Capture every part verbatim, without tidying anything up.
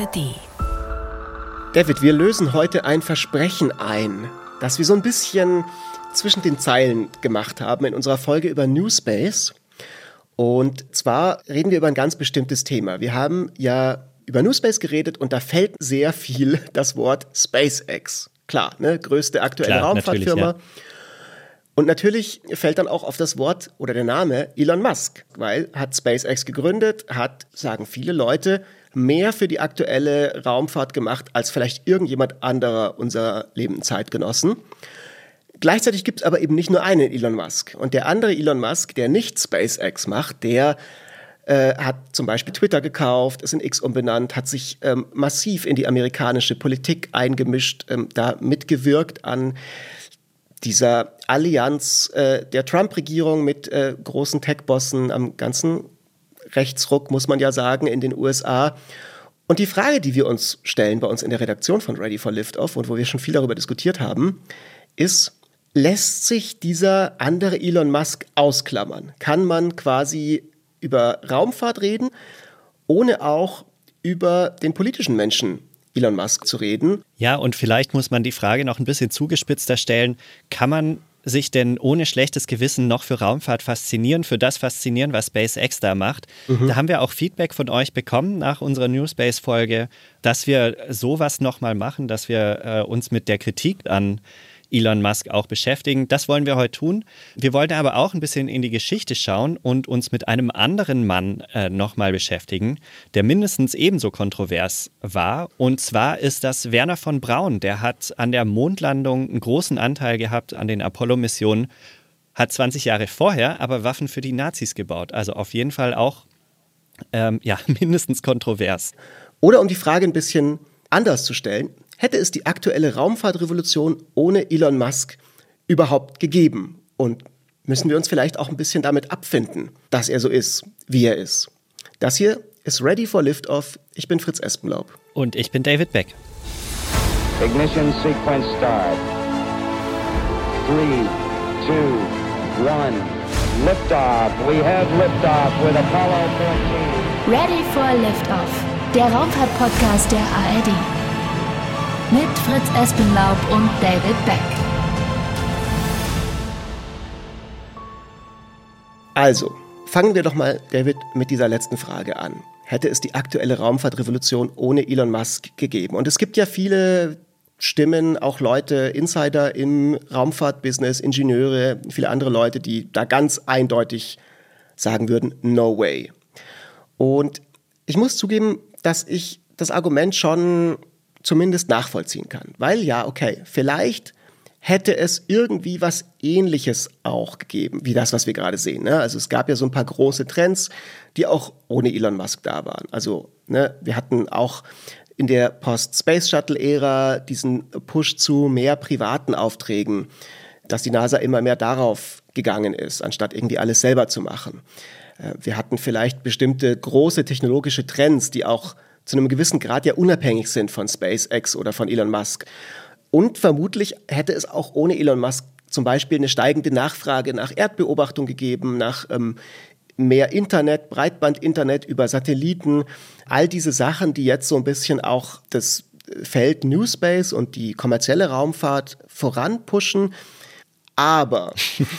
D. David, wir lösen heute ein Versprechen ein, das wir so ein bisschen zwischen den Zeilen gemacht haben in unserer Folge über New Space. Und zwar reden wir über ein ganz bestimmtes Thema. Wir haben ja über New Space geredet und da fällt sehr viel das Wort SpaceX. Klar, ne, größte aktuelle Klar, Raumfahrtfirma. natürlich, ja. Und natürlich fällt dann auch auf das Wort oder der Name Elon Musk, weil hat SpaceX gegründet, hat, sagen viele Leute, mehr für die aktuelle Raumfahrt gemacht als vielleicht irgendjemand anderer unserer lebenden Zeitgenossen. Gleichzeitig gibt es aber eben nicht nur einen Elon Musk. Und der andere Elon Musk, der nicht SpaceX macht, der äh, hat zum Beispiel Twitter gekauft, ist in X umbenannt, hat sich ähm, massiv in die amerikanische Politik eingemischt, ähm, da mitgewirkt an dieser Allianz äh, der Trump-Regierung mit äh, großen Tech-Bossen am ganzen Rechtsruck, muss man ja sagen, in den U S A. Und die Frage, die wir uns stellen bei uns in der Redaktion von Ready for Liftoff und wo wir schon viel darüber diskutiert haben, ist, lässt sich dieser andere Elon Musk ausklammern? Kann man quasi über Raumfahrt reden, ohne auch über den politischen Menschen Elon Musk zu reden? Ja, und vielleicht muss man die Frage noch ein bisschen zugespitzter stellen. Kann man sich denn ohne schlechtes Gewissen noch für Raumfahrt faszinieren, für das faszinieren, was SpaceX da macht? Mhm. Da haben wir auch Feedback von euch bekommen nach unserer New Space-Folge, dass wir sowas nochmal machen, dass wir äh, uns mit der Kritik an Elon Musk auch beschäftigen. Das wollen wir heute tun. Wir wollen aber auch ein bisschen in die Geschichte schauen und uns mit einem anderen Mann äh, nochmal beschäftigen, der mindestens ebenso kontrovers war. Und zwar ist das Wernher von Braun. Der hat an der Mondlandung einen großen Anteil gehabt an den Apollo-Missionen, hat zwanzig Jahre vorher aber Waffen für die Nazis gebaut. Also auf jeden Fall auch ähm, ja, mindestens kontrovers. Oder um die Frage ein bisschen anders zu stellen, hätte es die aktuelle Raumfahrtrevolution ohne Elon Musk überhaupt gegeben? Und müssen wir uns vielleicht auch ein bisschen damit abfinden, dass er so ist, wie er ist? Das hier ist Ready for Liftoff. Ich bin Fritz Espenlaub. Und ich bin David Beck. Ignition sequence start. Three, two, one. Liftoff. We have liftoff with Apollo fourteen. Ready for Liftoff, der Raumfahrt-Podcast der A R D. Mit Fritz Espenlaub und David Beck. Also, fangen wir doch mal, David, mit dieser letzten Frage an. Hätte es die aktuelle Raumfahrtrevolution ohne Elon Musk gegeben? Und es gibt ja viele Stimmen, auch Leute, Insider im Raumfahrtbusiness, Ingenieure, viele andere Leute, die da ganz eindeutig sagen würden, no way. Und ich muss zugeben, dass ich das Argument schon zumindest nachvollziehen kann. Weil ja, okay, vielleicht hätte es irgendwie was Ähnliches auch gegeben, wie das, was wir gerade sehen. Ne? Also es gab ja so ein paar große Trends, die auch ohne Elon Musk da waren. Also ne, wir hatten auch in der Post-Space-Shuttle-Ära diesen Push zu mehr privaten Aufträgen, dass die NASA immer mehr darauf gegangen ist, anstatt irgendwie alles selber zu machen. Wir hatten vielleicht bestimmte große technologische Trends, die auch zu einem gewissen Grad ja unabhängig sind von SpaceX oder von Elon Musk. Und vermutlich hätte es auch ohne Elon Musk zum Beispiel eine steigende Nachfrage nach Erdbeobachtung gegeben, nach ähm, mehr Internet, Breitband-Internet über Satelliten. All diese Sachen, die jetzt so ein bisschen auch das Feld New Space und die kommerzielle Raumfahrt voranpushen. Aber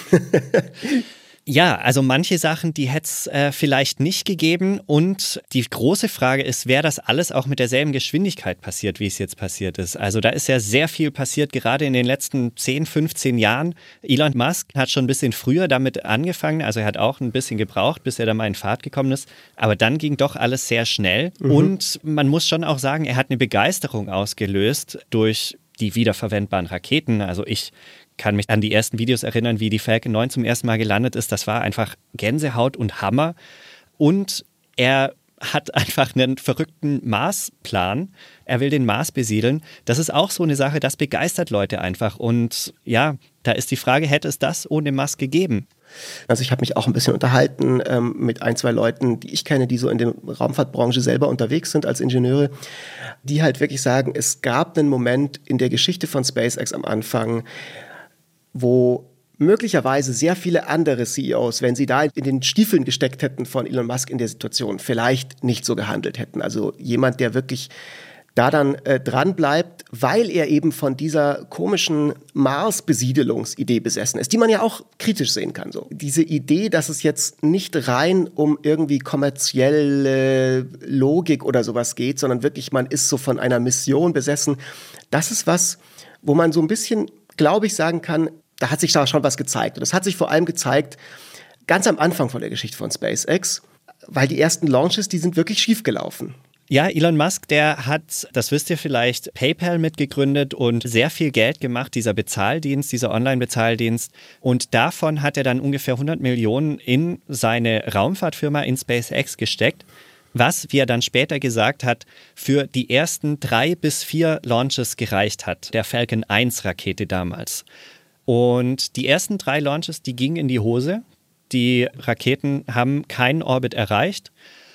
Ja, also manche Sachen, die hätte es äh, vielleicht nicht gegeben. Und die große Frage ist, wäre das alles auch mit derselben Geschwindigkeit passiert, wie es jetzt passiert ist? Also da ist ja sehr viel passiert, gerade in den letzten zehn, fünfzehn Jahren. Elon Musk hat schon ein bisschen früher damit angefangen. Also er hat auch ein bisschen gebraucht, bis er da mal in Fahrt gekommen ist. Aber dann ging doch alles sehr schnell. Mhm. Und man muss schon auch sagen, er hat eine Begeisterung ausgelöst durch die wiederverwendbaren Raketen. Also ich kann mich an die ersten Videos erinnern, wie die Falcon neun zum ersten Mal gelandet ist. Das war einfach Gänsehaut und Hammer. Und er hat einfach einen verrückten Marsplan. Er will den Mars besiedeln. Das ist auch so eine Sache, das begeistert Leute einfach. Und ja, da ist die Frage, hätte es das ohne Musk gegeben? Also ich habe mich auch ein bisschen unterhalten ähm, mit ein, zwei Leuten, die ich kenne, die so in der Raumfahrtbranche selber unterwegs sind als Ingenieure, die halt wirklich sagen, es gab einen Moment in der Geschichte von SpaceX am Anfang, wo möglicherweise sehr viele andere C E Os, wenn sie da in den Stiefeln gesteckt hätten von Elon Musk in der Situation, vielleicht nicht so gehandelt hätten. Also jemand, der wirklich da dann äh, dran bleibt, weil er eben von dieser komischen Mars-Besiedelungsidee besessen ist, die man ja auch kritisch sehen kann. So. Diese Idee, dass es jetzt nicht rein um irgendwie kommerzielle Logik oder sowas geht, sondern wirklich man ist so von einer Mission besessen, das ist was, wo man so ein bisschen, glaube ich, sagen kann, da hat sich da schon was gezeigt. Und das hat sich vor allem gezeigt, ganz am Anfang von der Geschichte von SpaceX, weil die ersten Launches, die sind wirklich schief gelaufen. Ja, Elon Musk, der hat, das wisst ihr vielleicht, PayPal mitgegründet und sehr viel Geld gemacht, dieser Bezahldienst, dieser Online-Bezahldienst. Und davon hat er dann ungefähr hundert Millionen in seine Raumfahrtfirma, in SpaceX gesteckt, was, wie er dann später gesagt hat, für die ersten drei bis vier Launches gereicht hat, der Falcon eins Rakete damals. Und die ersten drei Launches, die gingen in die Hose. Die Raketen haben keinen Orbit erreicht.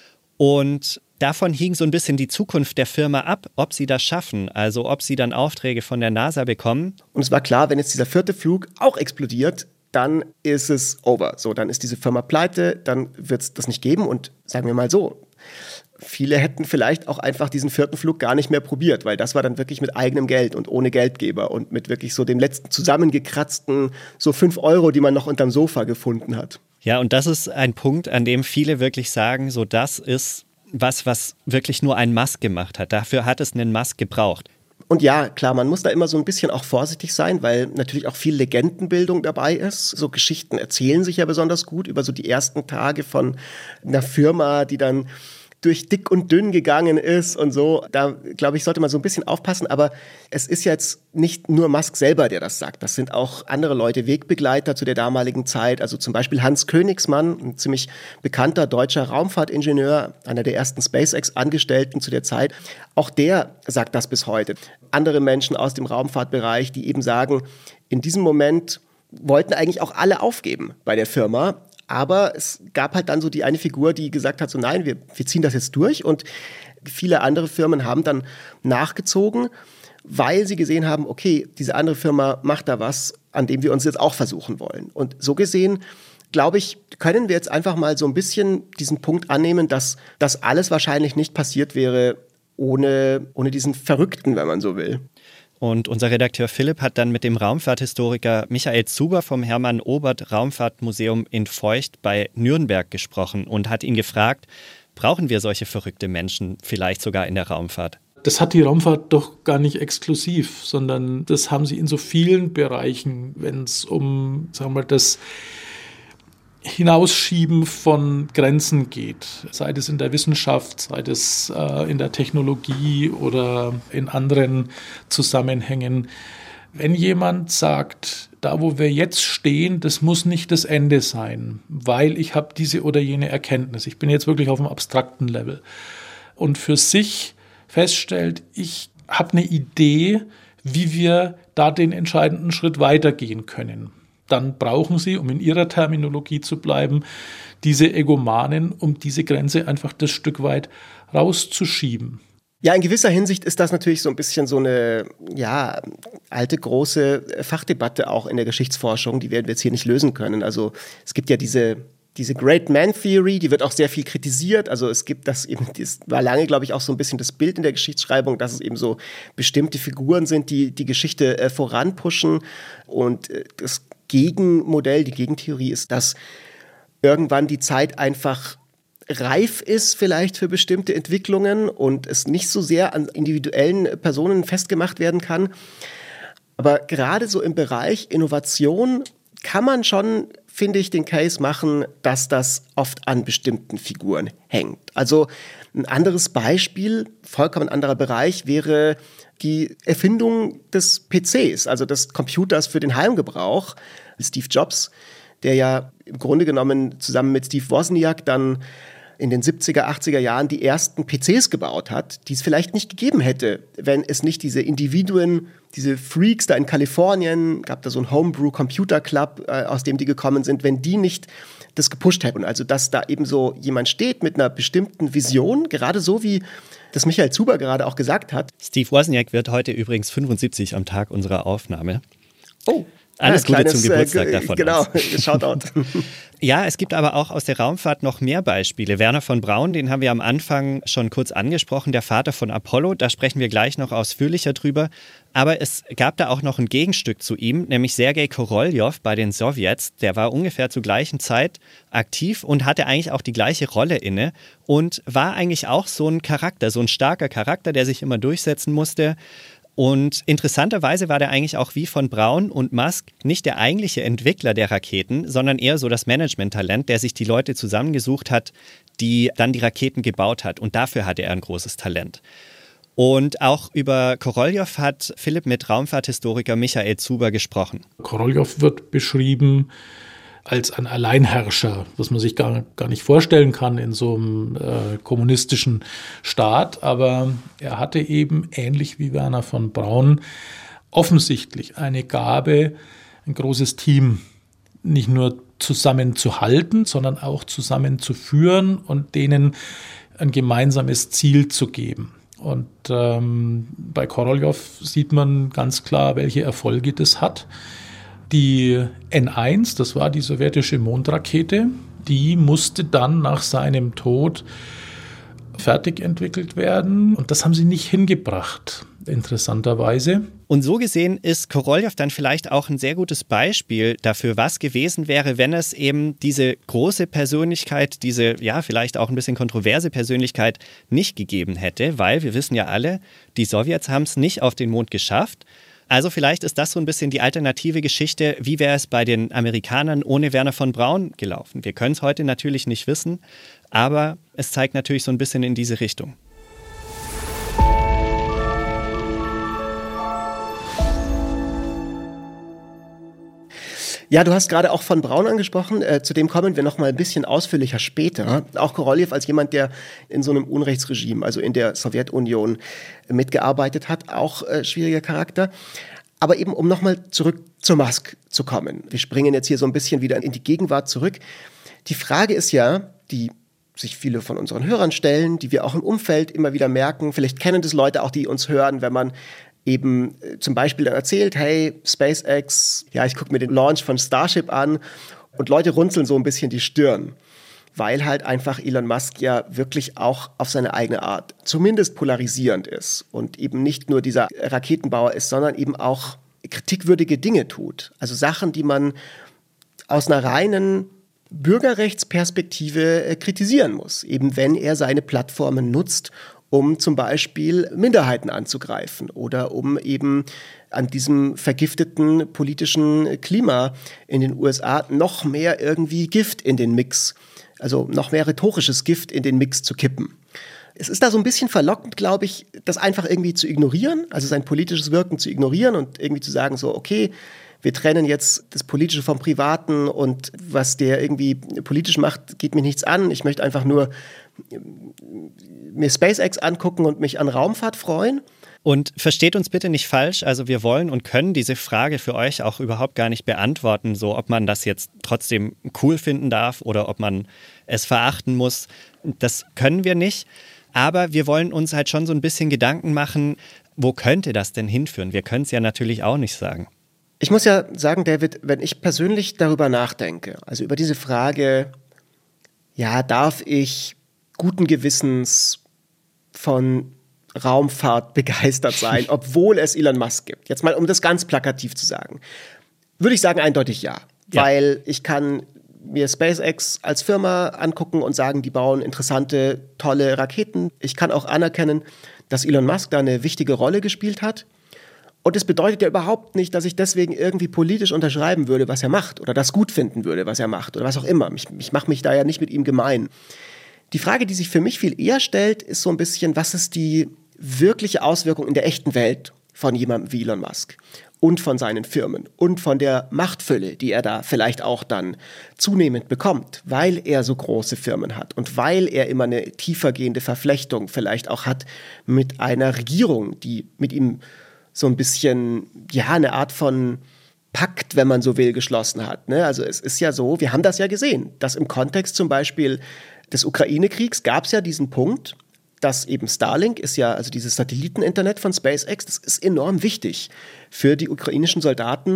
Und davon hing so ein bisschen die Zukunft der Firma ab, ob sie das schaffen, also ob sie dann Aufträge von der NASA bekommen. Und es war klar, wenn jetzt dieser vierte Flug auch explodiert, dann ist es over. So, dann ist diese Firma pleite, dann wird es das nicht geben. Und sagen wir mal so, viele hätten vielleicht auch einfach diesen vierten Flug gar nicht mehr probiert, weil das war dann wirklich mit eigenem Geld und ohne Geldgeber und mit wirklich so den letzten zusammengekratzten so fünf Euro, die man noch unterm Sofa gefunden hat. Ja, und das ist ein Punkt, an dem viele wirklich sagen, so das ist was, was wirklich nur ein Musk gemacht hat. Dafür hat es einen Musk gebraucht. Und ja, klar, man muss da immer so ein bisschen auch vorsichtig sein, weil natürlich auch viel Legendenbildung dabei ist. So Geschichten erzählen sich ja besonders gut über so die ersten Tage von einer Firma, die dann durch dick und dünn gegangen ist und so. Da, glaube ich, sollte man so ein bisschen aufpassen. Aber es ist jetzt nicht nur Musk selber, der das sagt. Das sind auch andere Leute, Wegbegleiter zu der damaligen Zeit. Also zum Beispiel Hans Königsmann, ein ziemlich bekannter deutscher Raumfahrtingenieur, einer der ersten SpaceX-Angestellten zu der Zeit. Auch der sagt das bis heute. Andere Menschen aus dem Raumfahrtbereich, die eben sagen, in diesem Moment wollten eigentlich auch alle aufgeben bei der Firma. Aber es gab halt dann so die eine Figur, die gesagt hat, so nein, wir, wir ziehen das jetzt durch. Und viele andere Firmen haben dann nachgezogen, weil sie gesehen haben, okay, diese andere Firma macht da was, an dem wir uns jetzt auch versuchen wollen. Und so gesehen, glaube ich, können wir jetzt einfach mal so ein bisschen diesen Punkt annehmen, dass das alles wahrscheinlich nicht passiert wäre ohne, ohne diesen Verrückten, wenn man so will. Und unser Redakteur Philipp hat dann mit dem Raumfahrthistoriker Michael Zuber vom Hermann-Obert-Raumfahrtmuseum in Feucht bei Nürnberg gesprochen und hat ihn gefragt, brauchen wir solche verrückte Menschen vielleicht sogar in der Raumfahrt? Das hat die Raumfahrt doch gar nicht exklusiv, sondern das haben sie in so vielen Bereichen, wenn es um, sagen wir mal, das Hinausschieben von Grenzen geht, sei es in der Wissenschaft, sei es äh, in der Technologie oder in anderen Zusammenhängen. Wenn jemand sagt, da wo wir jetzt stehen, das muss nicht das Ende sein, weil ich habe diese oder jene Erkenntnis, ich bin jetzt wirklich auf einem abstrakten Level und für sich feststellt, ich habe eine Idee, wie wir da den entscheidenden Schritt weitergehen können. Dann brauchen sie, um in ihrer Terminologie zu bleiben, diese Egomanen, um diese Grenze einfach das Stück weit rauszuschieben. Ja, in gewisser Hinsicht ist das natürlich so ein bisschen so eine ja, alte, große Fachdebatte auch in der Geschichtsforschung, die werden wir jetzt hier nicht lösen können. Also es gibt ja diese, diese Great Man Theory, die wird auch sehr viel kritisiert. Also es gibt das eben, das war lange, glaube ich, auch so ein bisschen das Bild in der Geschichtsschreibung, dass es eben so bestimmte Figuren sind, die die Geschichte äh, voranpushen. Und äh, das Gegenmodell, die Gegentheorie ist, dass irgendwann die Zeit einfach reif ist vielleicht für bestimmte Entwicklungen und es nicht so sehr an individuellen Personen festgemacht werden kann. Aber gerade so im Bereich Innovation kann man schon, finde ich, den Case machen, dass das oft an bestimmten Figuren hängt. Also ein anderes Beispiel, vollkommen anderer Bereich, wäre die Erfindung des P Cs, also des Computers für den Heimgebrauch. Steve Jobs, der ja im Grunde genommen zusammen mit Steve Wozniak dann in den siebziger, achtziger Jahren die ersten P Cs gebaut hat, die es vielleicht nicht gegeben hätte, wenn es nicht diese Individuen, diese Freaks da in Kalifornien, gab da so einen Homebrew Computer Club, äh, aus dem die gekommen sind, wenn die nicht das gepusht hätten. Also dass da eben so jemand steht mit einer bestimmten Vision, gerade so wie das Michael Zuber gerade auch gesagt hat. Steve Wozniak wird heute übrigens fünfundsiebzig am Tag unserer Aufnahme. Oh. Alles ja, Gute kleines, zum Geburtstag äh, davon. Genau, Shoutout. Ja, es gibt aber auch aus der Raumfahrt noch mehr Beispiele. Wernher von Braun, den haben wir am Anfang schon kurz angesprochen, der Vater von Apollo, da sprechen wir gleich noch ausführlicher drüber. Aber es gab da auch noch ein Gegenstück zu ihm, nämlich Sergei Koroljov bei den Sowjets. Der war ungefähr zur gleichen Zeit aktiv und hatte eigentlich auch die gleiche Rolle inne und war eigentlich auch so ein Charakter, so ein starker Charakter, der sich immer durchsetzen musste. Und interessanterweise war der eigentlich auch wie von Braun und Musk nicht der eigentliche Entwickler der Raketen, sondern eher so das Management-Talent, der sich die Leute zusammengesucht hat, die dann die Raketen gebaut hat. Und dafür hatte er ein großes Talent. Und auch über Koroljov hat Philipp mit Raumfahrthistoriker Michael Zuber gesprochen. Koroljov wird beschrieben als ein Alleinherrscher, was man sich gar, gar nicht vorstellen kann in so einem äh, kommunistischen Staat. Aber er hatte eben, ähnlich wie Wernher von Braun, offensichtlich eine Gabe, ein großes Team nicht nur zusammenzuhalten, sondern auch zusammenzuführen und denen ein gemeinsames Ziel zu geben. Und ähm, bei Koroljov sieht man ganz klar, welche Erfolge das hat. Die N eins, das war die sowjetische Mondrakete, die musste dann nach seinem Tod fertig entwickelt werden. Und das haben sie nicht hingebracht, interessanterweise. Und so gesehen ist Koroljov dann vielleicht auch ein sehr gutes Beispiel dafür, was gewesen wäre, wenn es eben diese große Persönlichkeit, diese ja vielleicht auch ein bisschen kontroverse Persönlichkeit nicht gegeben hätte, weil wir wissen ja alle, die Sowjets haben es nicht auf den Mond geschafft. Also vielleicht ist das so ein bisschen die alternative Geschichte, wie wäre es bei den Amerikanern ohne Wernher von Braun gelaufen. Wir können es heute natürlich nicht wissen, aber es zeigt natürlich so ein bisschen in diese Richtung. Ja, du hast gerade auch von Braun angesprochen, äh, zu dem kommen wir noch mal ein bisschen ausführlicher später. Auch Koroljov als jemand, der in so einem Unrechtsregime, also in der Sowjetunion, mitgearbeitet hat, auch äh, schwieriger Charakter. Aber eben, um noch mal zurück zu Musk zu kommen. Wir springen jetzt hier so ein bisschen wieder in die Gegenwart zurück. Die Frage ist ja, die sich viele von unseren Hörern stellen, die wir auch im Umfeld immer wieder merken, vielleicht kennen das Leute auch, die uns hören, wenn man eben zum Beispiel dann erzählt, hey, SpaceX, ja, ich gucke mir den Launch von Starship an und Leute runzeln so ein bisschen die Stirn, weil halt einfach Elon Musk ja wirklich auch auf seine eigene Art zumindest polarisierend ist und eben nicht nur dieser Raketenbauer ist, sondern eben auch kritikwürdige Dinge tut. Also Sachen, die man aus einer reinen Bürgerrechtsperspektive kritisieren muss, eben wenn er seine Plattformen nutzt, um zum Beispiel Minderheiten anzugreifen oder um eben an diesem vergifteten politischen Klima in den U S A noch mehr irgendwie Gift in den Mix, also noch mehr rhetorisches Gift in den Mix zu kippen. Es ist da so ein bisschen verlockend, glaube ich, das einfach irgendwie zu ignorieren, also sein politisches Wirken zu ignorieren und irgendwie zu sagen so, okay, wir trennen jetzt das Politische vom Privaten und was der irgendwie politisch macht, geht mir nichts an. Ich möchte einfach nur mir SpaceX angucken und mich an Raumfahrt freuen. Und versteht uns bitte nicht falsch, also wir wollen und können diese Frage für euch auch überhaupt gar nicht beantworten, so ob man das jetzt trotzdem cool finden darf oder ob man es verachten muss. Das können wir nicht, aber wir wollen uns halt schon so ein bisschen Gedanken machen, wo könnte das denn hinführen? Wir können es ja natürlich auch nicht sagen. Ich muss ja sagen, David, wenn ich persönlich darüber nachdenke, also über diese Frage, ja, darf ich guten Gewissens von Raumfahrt begeistert sein, obwohl es Elon Musk gibt. Jetzt mal, um das ganz plakativ zu sagen, würde ich sagen eindeutig ja, ja. Weil ich kann mir SpaceX als Firma angucken und sagen, die bauen interessante, tolle Raketen. Ich kann auch anerkennen, dass Elon Musk da eine wichtige Rolle gespielt hat. Und es bedeutet ja überhaupt nicht, dass ich deswegen irgendwie politisch unterschreiben würde, was er macht oder das gut finden würde, was er macht oder was auch immer. Ich, ich mache mich da ja nicht mit ihm gemein. Die Frage, die sich für mich viel eher stellt, ist so ein bisschen, was ist die wirkliche Auswirkung in der echten Welt von jemandem wie Elon Musk und von seinen Firmen und von der Machtfülle, die er da vielleicht auch dann zunehmend bekommt, weil er so große Firmen hat und weil er immer eine tiefergehende Verflechtung vielleicht auch hat mit einer Regierung, die mit ihm so ein bisschen, ja, eine Art von Pakt, wenn man so will, geschlossen hat. Ne? Also es ist ja so, wir haben das ja gesehen, dass im Kontext zum Beispiel des Ukraine-Kriegs gab es ja diesen Punkt, dass eben Starlink ist ja, also dieses Satelliteninternet von SpaceX, das ist enorm wichtig für die ukrainischen Soldaten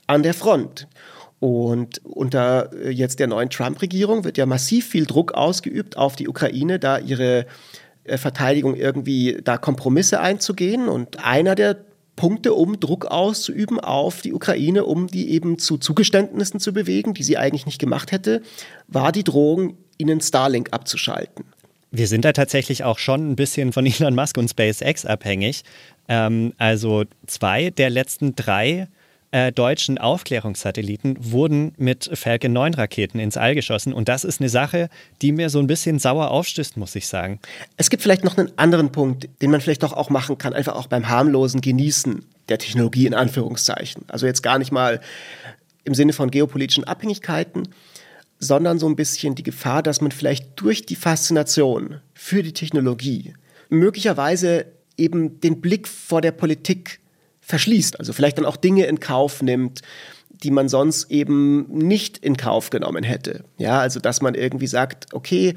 an der Front. Und unter jetzt der neuen Trump-Regierung wird ja massiv viel Druck ausgeübt auf die Ukraine, da ihre Verteidigung irgendwie da Kompromisse einzugehen. Und einer der Punkte, um Druck auszuüben auf die Ukraine, um die eben zu Zugeständnissen zu bewegen, die sie eigentlich nicht gemacht hätte, war die Drohung, ihnen Starlink abzuschalten. Wir sind da tatsächlich auch schon ein bisschen von Elon Musk und SpaceX abhängig. Ähm, also zwei der letzten drei äh, deutschen Aufklärungssatelliten wurden mit Falcon neun Raketen ins All geschossen. Und das ist eine Sache, die mir so ein bisschen sauer aufstößt, muss ich sagen. Es gibt vielleicht noch einen anderen Punkt, den man vielleicht doch auch machen kann, einfach auch beim harmlosen Genießen der Technologie in Anführungszeichen. Also jetzt gar nicht mal im Sinne von geopolitischen Abhängigkeiten, sondern so ein bisschen die Gefahr, dass man vielleicht durch die Faszination für die Technologie möglicherweise eben den Blick vor der Politik verschließt. Also vielleicht dann auch Dinge in Kauf nimmt, die man sonst eben nicht in Kauf genommen hätte. Ja, also dass man irgendwie sagt, okay,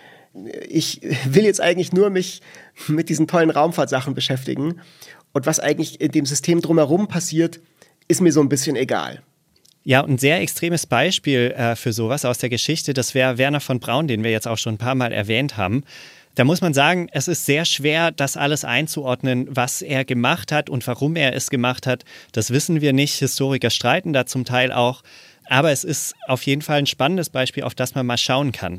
ich will jetzt eigentlich nur mich mit diesen tollen Raumfahrtsachen beschäftigen und was eigentlich in dem System drumherum passiert, ist mir so ein bisschen egal. Ja, ein sehr extremes Beispiel äh, für sowas aus der Geschichte, das wäre Wernher von Braun, den wir jetzt auch schon ein paar Mal erwähnt haben. Da muss man sagen, es ist sehr schwer, das alles einzuordnen, was er gemacht hat und warum er es gemacht hat. Das wissen wir nicht. Historiker streiten da zum Teil auch. Aber es ist auf jeden Fall ein spannendes Beispiel, auf das man mal schauen kann.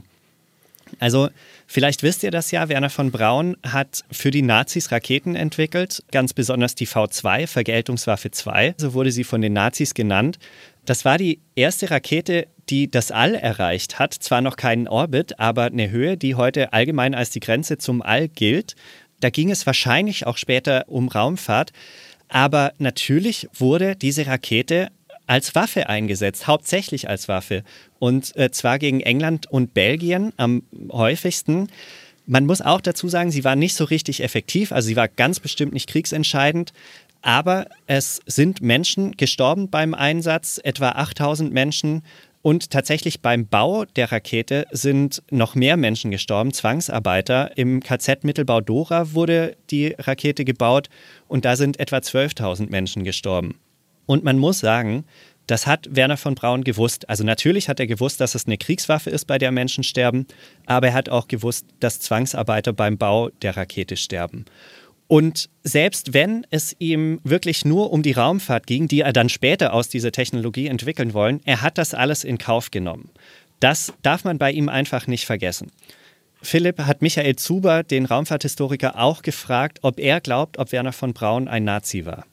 Also vielleicht wisst ihr das ja, Wernher von Braun hat für die Nazis Raketen entwickelt, ganz besonders die V zwei, Vergeltungswaffe zwei, so wurde sie von den Nazis genannt. Das war die erste Rakete, die das All erreicht hat, zwar noch keinen Orbit, aber eine Höhe, die heute allgemein als die Grenze zum All gilt. Da ging es wahrscheinlich auch später um Raumfahrt, aber natürlich wurde diese Rakete als Waffe eingesetzt, hauptsächlich als Waffe. Und äh, zwar gegen England und Belgien am häufigsten. Man muss auch dazu sagen, sie war nicht so richtig effektiv, also sie war ganz bestimmt nicht kriegsentscheidend. Aber es sind Menschen gestorben beim Einsatz, etwa achttausend Menschen. Und tatsächlich beim Bau der Rakete sind noch mehr Menschen gestorben, Zwangsarbeiter. Im K Z Mittelbau-Dora wurde die Rakete gebaut und da sind etwa zwölftausend Menschen gestorben. Und man muss sagen, das hat Wernher von Braun gewusst. Also natürlich hat er gewusst, dass es eine Kriegswaffe ist, bei der Menschen sterben, aber er hat auch gewusst, dass Zwangsarbeiter beim Bau der Rakete sterben. Und selbst wenn es ihm wirklich nur um die Raumfahrt ging, die er dann später aus dieser Technologie entwickeln wollen, er hat das alles in Kauf genommen. Das darf man bei ihm einfach nicht vergessen. Philipp hat Michael Zuber, den Raumfahrthistoriker, auch gefragt, ob er glaubt, ob Wernher von Braun ein Nazi war.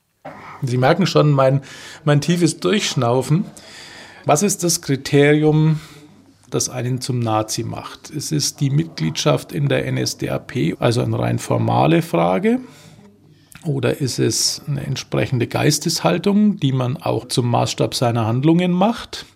Sie merken schon mein, mein tiefes Durchschnaufen. Was ist das Kriterium, das einen zum Nazi macht? Es ist die Mitgliedschaft in der N S D A P, also eine rein formale Frage. Oder ist es eine entsprechende Geisteshaltung, die man auch zum Maßstab seiner Handlungen macht?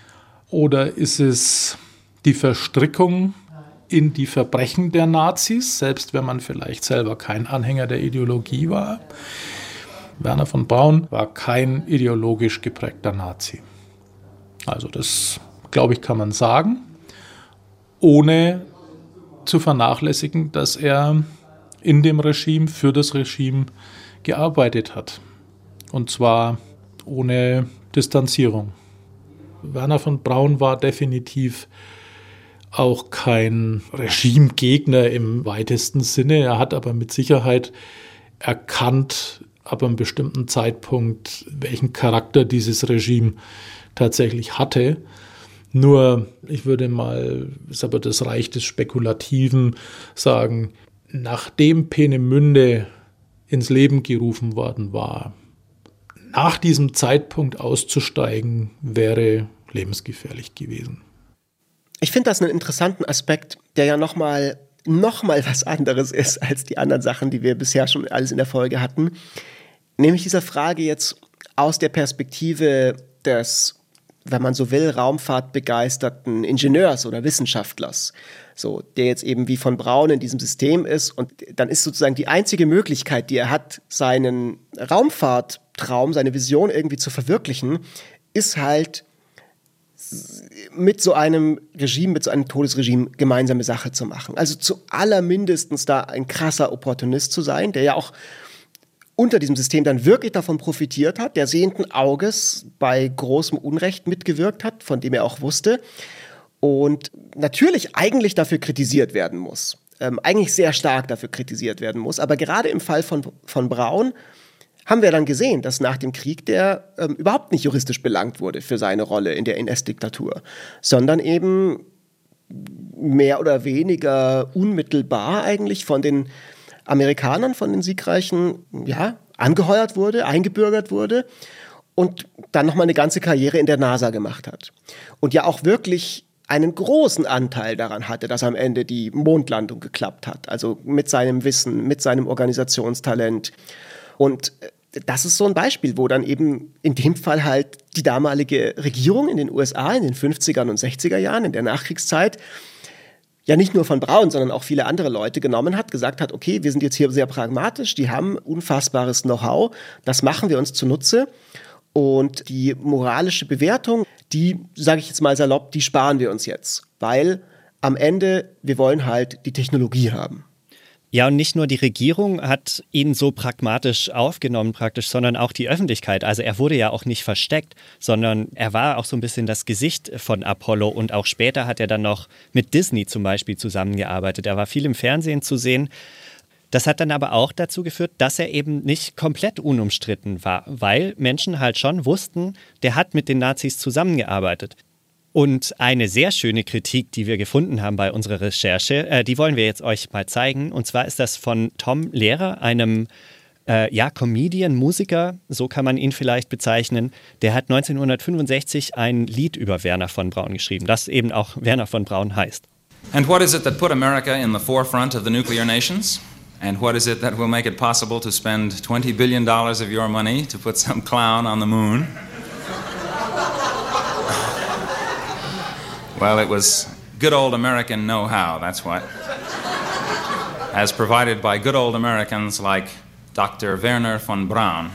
Oder ist es die Verstrickung in die Verbrechen der Nazis, selbst wenn man vielleicht selber kein Anhänger der Ideologie war? Wernher von Braun war kein ideologisch geprägter Nazi. Also das, glaube ich, kann man sagen, ohne zu vernachlässigen, dass er in dem Regime, für das Regime gearbeitet hat. Und zwar ohne Distanzierung. Wernher von Braun war definitiv auch kein Regimegegner im weitesten Sinne. Er hat aber mit Sicherheit erkannt, ab einem bestimmten Zeitpunkt, welchen Charakter dieses Regime tatsächlich hatte. Nur, ich würde mal, ist aber das Reich des Spekulativen, sagen, nachdem Peenemünde ins Leben gerufen worden war, nach diesem Zeitpunkt auszusteigen, wäre lebensgefährlich gewesen. Ich finde das einen interessanten Aspekt, der ja nochmal noch mal was anderes ist als die anderen Sachen, die wir bisher schon alles in der Folge hatten. Nämlich dieser Frage jetzt aus der Perspektive des, wenn man so will, raumfahrtbegeisterten Ingenieurs oder Wissenschaftlers, so, der jetzt eben wie von Braun in diesem System ist. Und dann ist sozusagen die einzige Möglichkeit, die er hat, seinen Raumfahrttraum, seine Vision irgendwie zu verwirklichen, ist halt mit so einem Regime, mit so einem Todesregime gemeinsame Sache zu machen. Also zu allermindestens da ein krasser Opportunist zu sein, der ja auch unter diesem System dann wirklich davon profitiert hat, der sehenden Auges bei großem Unrecht mitgewirkt hat, von dem er auch wusste und natürlich eigentlich dafür kritisiert werden muss. Ähm, eigentlich sehr stark dafür kritisiert werden muss. Aber gerade im Fall von, von Braun haben wir dann gesehen, dass nach dem Krieg der ähm, überhaupt nicht juristisch belangt wurde für seine Rolle in der N S-Diktatur, sondern eben mehr oder weniger unmittelbar eigentlich von den Amerikanern, von den Siegreichen, ja, angeheuert wurde, eingebürgert wurde und dann nochmal eine ganze Karriere in der NASA gemacht hat. Und ja auch wirklich einen großen Anteil daran hatte, dass am Ende die Mondlandung geklappt hat. Also mit seinem Wissen, mit seinem Organisationstalent. Und das ist so ein Beispiel, wo dann eben in dem Fall halt die damalige Regierung in den U S A in den fünfzigern und sechziger Jahren, in der Nachkriegszeit, ja nicht nur von Braun, sondern auch viele andere Leute genommen hat, gesagt hat, okay, wir sind jetzt hier sehr pragmatisch, die haben unfassbares Know-how, das machen wir uns zunutze und die moralische Bewertung, die, sage ich jetzt mal salopp, die sparen wir uns jetzt, weil am Ende, wir wollen halt die Technologie haben. Ja, und nicht nur die Regierung hat ihn so pragmatisch aufgenommen praktisch, sondern auch die Öffentlichkeit. Also er wurde ja auch nicht versteckt, sondern er war auch so ein bisschen das Gesicht von Apollo und auch später hat er dann noch mit Disney zum Beispiel zusammengearbeitet. Er war viel im Fernsehen zu sehen. Das hat dann aber auch dazu geführt, dass er eben nicht komplett unumstritten war, weil Menschen halt schon wussten, der hat mit den Nazis zusammengearbeitet. Und eine sehr schöne Kritik, die wir gefunden haben bei unserer Recherche, äh, die wollen wir jetzt euch mal zeigen. Und zwar ist das von Tom Lehrer, einem äh, ja, Comedian, Musiker, so kann man ihn vielleicht bezeichnen. Der hat neunzehnhundertfünfundsechzig ein Lied über Wernher von Braun geschrieben, das eben auch Wernher von Braun heißt. And what is it that put America in the forefront of the nuclear nations? And what is it that will make it possible to spend twenty billion dollars of your money to put some clown on the moon? Well, it was good old American know-how, that's what. As provided by good old Americans like Doctor Wernher von Braun.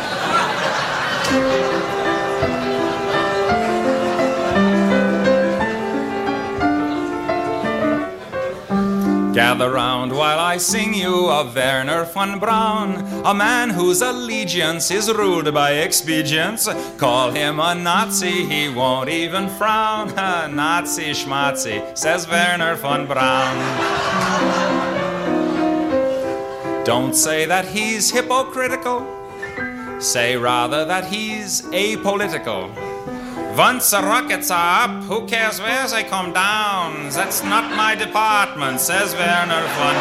Gather round while I sing you of Wernher von Braun, a man whose allegiance is ruled by expedience. Call him a Nazi, he won't even frown. Nazi schmatzi, says Wernher von Braun. Don't say that he's hypocritical, say rather that he's apolitical. Once the rockets are up, who cares where they come down? That's not my department, says Wernher von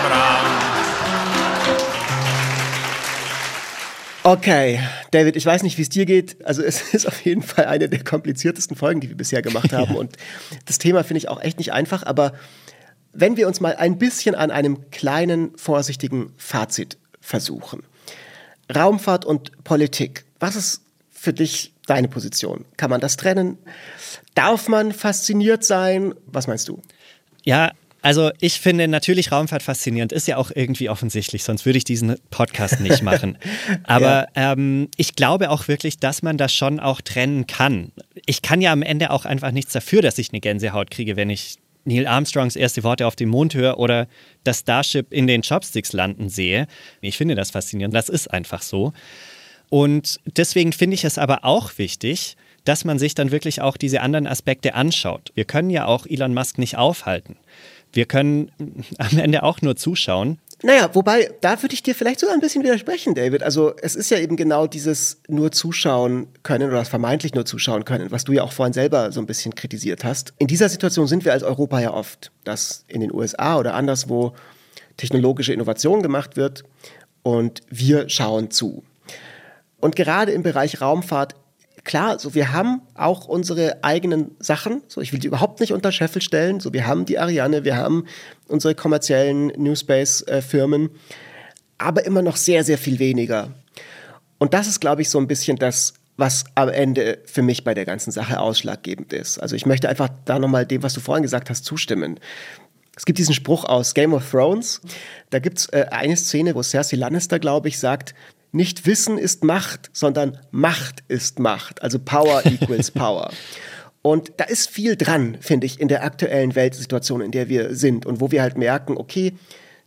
Braun. Okay, David, ich weiß nicht, wie es dir geht. Also es ist auf jeden Fall eine der kompliziertesten Folgen, die wir bisher gemacht haben. Und das Thema finde ich auch echt nicht einfach. Aber wenn wir uns mal ein bisschen an einem kleinen, vorsichtigen Fazit versuchen. Raumfahrt und Politik, was ist für dich deine Position? Kann man das trennen? Darf man fasziniert sein? Was meinst du? Ja, also ich finde natürlich Raumfahrt faszinierend, ist ja auch irgendwie offensichtlich, sonst würde ich diesen Podcast nicht machen. Aber ja. ähm, ich glaube auch wirklich, dass man das schon auch trennen kann. Ich kann ja am Ende auch einfach nichts dafür, dass ich eine Gänsehaut kriege, wenn ich Neil Armstrongs erste Worte auf dem Mond höre oder das Starship in den Chopsticks landen sehe. Ich finde das faszinierend, das ist einfach so. Und deswegen finde ich es aber auch wichtig, dass man sich dann wirklich auch diese anderen Aspekte anschaut. Wir können ja auch Elon Musk nicht aufhalten. Wir können am Ende auch nur zuschauen. Naja, wobei, da würde ich dir vielleicht sogar ein bisschen widersprechen, David. Also es ist ja eben genau dieses nur zuschauen können oder das vermeintlich nur zuschauen können, was du ja auch vorhin selber so ein bisschen kritisiert hast. In dieser Situation sind wir als Europa ja oft, dass in den U S A oder anderswo technologische Innovation gemacht wird und wir schauen zu. Und gerade im Bereich Raumfahrt, klar, so wir haben auch unsere eigenen Sachen, so ich will die überhaupt nicht unter Scheffel stellen, so wir haben die Ariane, wir haben unsere kommerziellen New Space-Firmen, aber immer noch sehr, sehr viel weniger. Und das ist, glaube ich, so ein bisschen das, was am Ende für mich bei der ganzen Sache ausschlaggebend ist. Also ich möchte einfach da nochmal dem, was du vorhin gesagt hast, zustimmen. Es gibt diesen Spruch aus Game of Thrones, da gibt es äh, eine Szene, wo Cersei Lannister, glaube ich, sagt, nicht Wissen ist Macht, sondern Macht ist Macht. Also Power equals Power. Und da ist viel dran, finde ich, in der aktuellen Weltsituation, in der wir sind. Und wo wir halt merken, okay,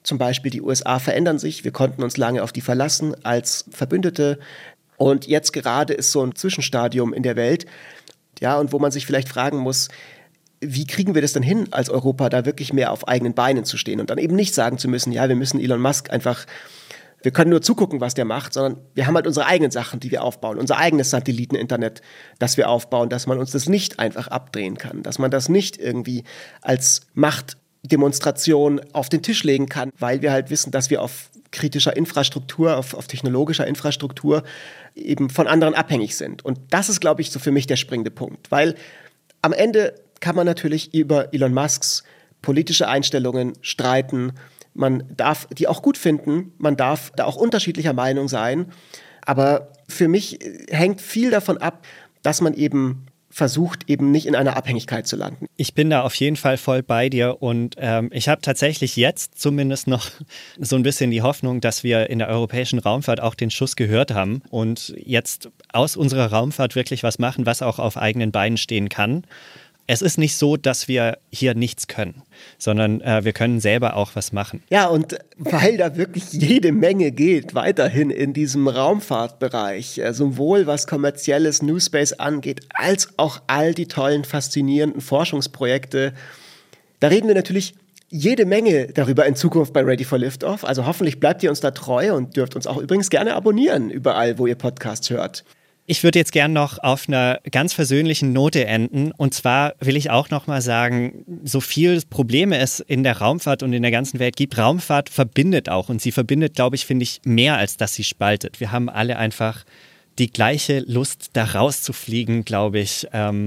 Zum Beispiel die U S A verändern sich. Wir konnten uns lange auf die verlassen als Verbündete. Und jetzt gerade ist so ein Zwischenstadium in der Welt, ja, und wo man sich vielleicht fragen muss, wie kriegen wir das denn hin, als Europa da wirklich mehr auf eigenen Beinen zu stehen und dann eben nicht sagen zu müssen, ja, wir müssen Elon Musk einfach, wir können nur zugucken, was der macht, sondern wir haben halt unsere eigenen Sachen, die wir aufbauen, unser eigenes Satelliteninternet, das wir aufbauen, dass man uns das nicht einfach abdrehen kann, dass man das nicht irgendwie als Machtdemonstration auf den Tisch legen kann, weil wir halt wissen, dass wir auf kritischer Infrastruktur, auf, auf technologischer Infrastruktur eben von anderen abhängig sind. Und das ist, glaube ich, so für mich der springende Punkt, weil am Ende kann man natürlich über Elon Musks politische Einstellungen streiten. Man darf die auch gut finden, man darf da auch unterschiedlicher Meinung sein. Aber für mich hängt viel davon ab, dass man eben versucht, eben nicht in einer Abhängigkeit zu landen. Ich bin da auf jeden Fall voll bei dir und ähm, ich habe tatsächlich jetzt zumindest noch so ein bisschen die Hoffnung, dass wir in der europäischen Raumfahrt auch den Schuss gehört haben und jetzt aus unserer Raumfahrt wirklich was machen, was auch auf eigenen Beinen stehen kann. Es ist nicht so, dass wir hier nichts können, sondern äh, wir können selber auch was machen. Ja, und weil da wirklich jede Menge geht, weiterhin in diesem Raumfahrtbereich, äh, sowohl was kommerzielles New Space angeht, als auch all die tollen, faszinierenden Forschungsprojekte, da reden wir natürlich jede Menge darüber in Zukunft bei Ready for Liftoff. Also hoffentlich bleibt ihr uns da treu und dürft uns auch übrigens gerne abonnieren, überall, wo ihr Podcasts hört. Ich würde jetzt gern noch auf einer ganz versöhnlichen Note enden. Und zwar will ich auch noch mal sagen, so viel Probleme es in der Raumfahrt und in der ganzen Welt gibt, Raumfahrt verbindet auch. Und sie verbindet, glaube ich, finde ich, mehr als dass sie spaltet. Wir haben alle einfach die gleiche Lust, da rauszufliegen, glaube ich.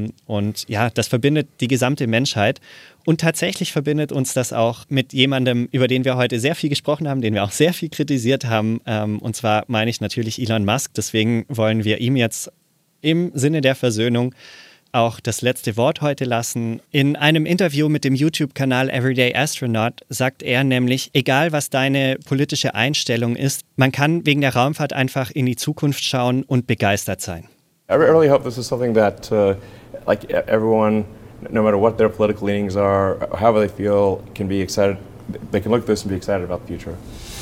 Und ja, das verbindet die gesamte Menschheit. Und tatsächlich verbindet uns das auch mit jemandem, über den wir heute sehr viel gesprochen haben, den wir auch sehr viel kritisiert haben. Und zwar meine ich natürlich Elon Musk. Deswegen wollen wir ihm jetzt im Sinne der Versöhnung auch das letzte Wort heute lassen. In einem Interview mit dem YouTube-Kanal Everyday Astronaut sagt er nämlich, egal was deine politische Einstellung ist, man kann wegen der Raumfahrt einfach in die Zukunft schauen und begeistert sein. I really hope this is something that uh, like everyone, no matter what their political leanings are, however they feel, can be excited. They can look at this and be excited about the future.